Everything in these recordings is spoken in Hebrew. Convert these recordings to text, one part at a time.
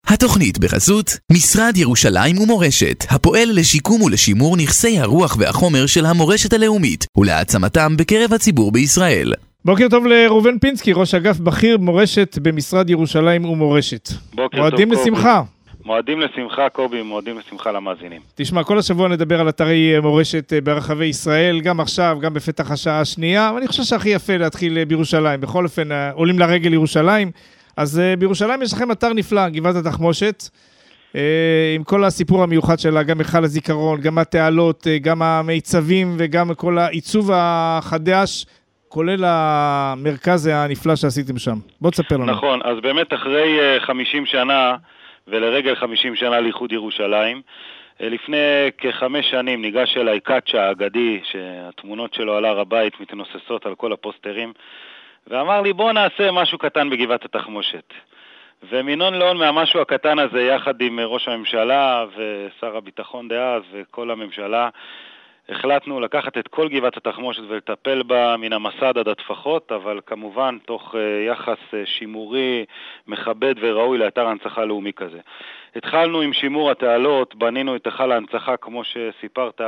התוכנית בחסות משרד ירושלים ומורשת, הפועל לשיקום ולשימור נכסי הרוח והחומר של המורשת הלאומית ולהעצמתם בקרב הציבור בישראל. בוקר טוב לראובן פינסקי, ראש אגף בכיר מורשת במשרד ירושלים ומורשת. בוקר מועדים טוב, לשמחה. מועדים לשמחה, קובי, מועדים לשמחה למאזינים. תשמע, כל השבוע נדבר על אתרי מורשת ברחבי ישראל, גם עכשיו, גם בפתח השעה השנייה, ואני חושב שהכי יפה להתחיל בירושלים. בכל אופן, עולים לרגל ירושלים, אז בירושלים יש לכם אתר נפלא, גבעת התחמושת, עם כל הסיפור המיוחד שלה, גם היכל הזיכרון, גם התעלות, גם המיצבים וגם כל העיצוב החדש, כולל המרכז הנפלא שעשיתם שם. בוא תספר לנו. נכון, אז באמת אחרי 50 שנה, ולרגל 50 שנה לאיחוד ירושלים, לפני כ5 שנים ניגש אליי קאצ'ה האגדי, שהתמונות שלו על הר הבית מתנוססות על כל הפוסטרים, ואמר לי בוא נעשה משהו קטן בגבעת התחמושת. ומינון לאון מהמשהו הקטן הזה, יחד עם ראש הממשלה ושר הביטחון דאז וכל הממשלה, החלטנו לקחת את כל גבעת התחמושת ולטפל בה מן המסד עד הטפחות, אבל כמובן תוך יחס שימורי, מכבד וראוי לאתר הנצחה לאומי כזה. התחלנו עם שימור התעלות, בנינו את היכל ההנצחה כמו שסיפרת,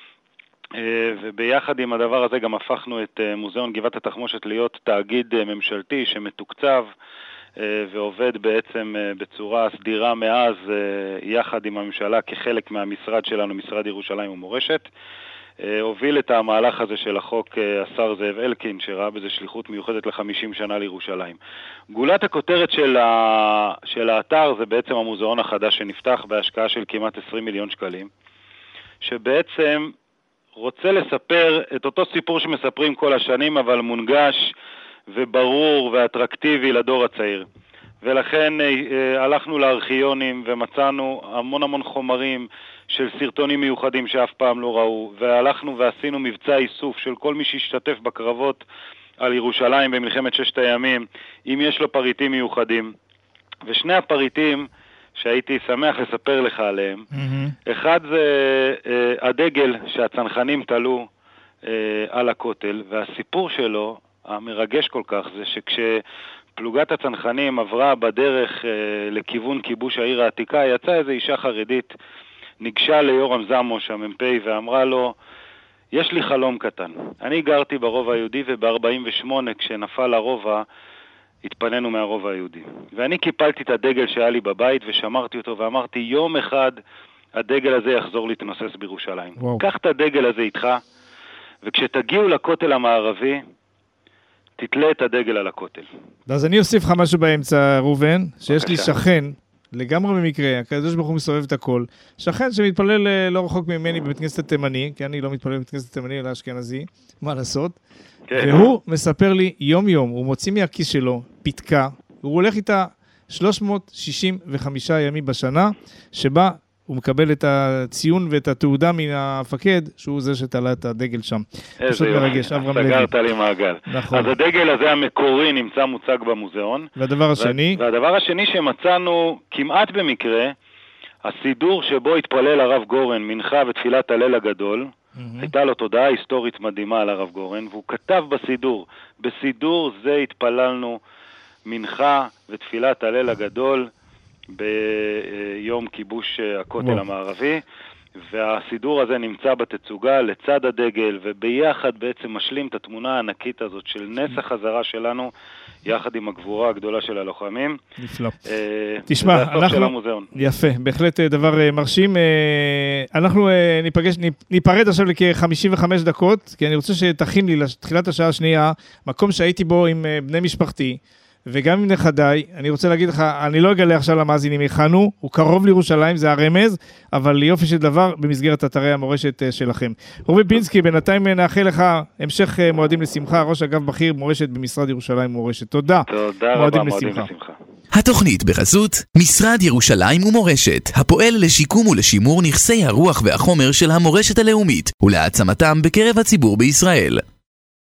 וביחד עם הדבר הזה גם הפכנו את מוזיאון גבעת התחמושת להיות תאגיד ממשלתי שמתוקצב ועובד בעצם בצורה סדירה מאז יחד עם הממשלה כחלק מהמשרד שלנו, משרד ירושלים ומורשת. הוביל את המהלך הזה של החוק השר זאב אלקין, שראה בזה שליחות מיוחדת ל50 שנה לירושלים. גולת הכותרת של האתר זה בעצם המוזיאון החדש שנפתח בהשקעה של כמעט 20 מיליון שקלים, שבעצם רוצה לספר את אותו סיפור שמספרים כל השנים, אבל מונגש וברור ואטרקטיבי לדור הצעיר. ולכן הלכנו לארכיונים ומצאנו המון חומרים של סרטונים מיוחדים שאף פעם לא ראו, והלכנו ועשינו מבצע איסוף של כל מי שהשתתף בקרבות על ירושלים במלחמת ששת הימים, אם יש לו פריטים מיוחדים. ושני הפריטים שהייתי שמח לספר לך עליהם, אחד זה הדגל שהצנחנים תלו על הכותל, והסיפור שלו, המרגש כל כך, זה שכשפלוגת הצנחנים עברה בדרך לכיוון כיבוש העיר העתיקה, יצאה איזו אישה חרדית, ניגשה ליורם זמוש המ"פ ואמרה לו, יש לי חלום קטן. אני גרתי ברובע היהודי וב-48 כשנפל הרובע, התפנינו מהרובע היהודי. ואני קיפלתי את הדגל שהיה לי בבית ושמרתי אותו ואמרתי, יום אחד הדגל הזה יחזור להתנוסס בירושלים. קח את הדגל הזה איתך, וכשתגיעו לכותל המערבי, תתלה את הדגל על הכותל. אז אני אוסיף לך משהו באמצע, ראובן, שיש לי שכן, לגמרי במקרה, הקדוש ברוך הוא מסובב את הכל, שכן שמתפלל לא רחוק ממני בבית כנסת התימני, כי אני לא מתפלל בבית כנסת התימני, אלא אשכנזי, מה לעשות? והוא מספר לי יום, הוא מוציא מהכיס שלו פתקה, והוא הולך איתה 365 ימים בשנה, שבה הוא מקבל את הציון ואת התעודה מן המפקד, שהוא זה שתלה את הדגל שם. איזה יופי, סגרת לי מעגל. נכון. אז הדגל הזה המקורי נמצא מוצג במוזיאון. והדבר השני? והדבר השני שמצאנו כמעט במקרה, הסידור שבו התפלל הרב גורן, מנחה ותפילת הליל הגדול, הייתה לו תודעה היסטורית מדהימה על הרב גורן, והוא כתב בסידור זה התפללנו מנחה ותפילת הליל הגדול, ביום כיבוש הכותל המערבי, והסידור הזה נמצא בתצוגה לצד הדגל, וביחד בעצם משלים את התמונה הענקית הזאת של נס החזרה שלנו, יחד עם הגבורה הגדולה של הלוחמים. נפלא. תשמע, אנחנו... יפה, בהחלט דבר מרשים. אנחנו ניפרד עכשיו לכ-55 דקות, כי אני רוצה שתכין לי לתחילת השעה השנייה, מקום שהייתי בו עם בני משפחתי, וגם עם נכדיי, אני רוצה להגיד לך, אני לא אגלה עכשיו למאזינים הכנו, הוא קרוב לירושלים, זה הרמז, אבל יופי של דבר במסגרת אתרי המורשת שלכם. ראובן פינסקי, בינתיים נאחל לך המשך מועדים לשמחה, ראש אגף בכיר מורשת במשרד ירושלים ומורשת. תודה. תודה רבה, מועדים לשמחה. התוכנית בחסות משרד ירושלים ומורשת, הפועל לשיקום ולשימור נכסי הרוח והחומר של המורשת הלאומית ולהעצמתם בקרב הציבור בישראל.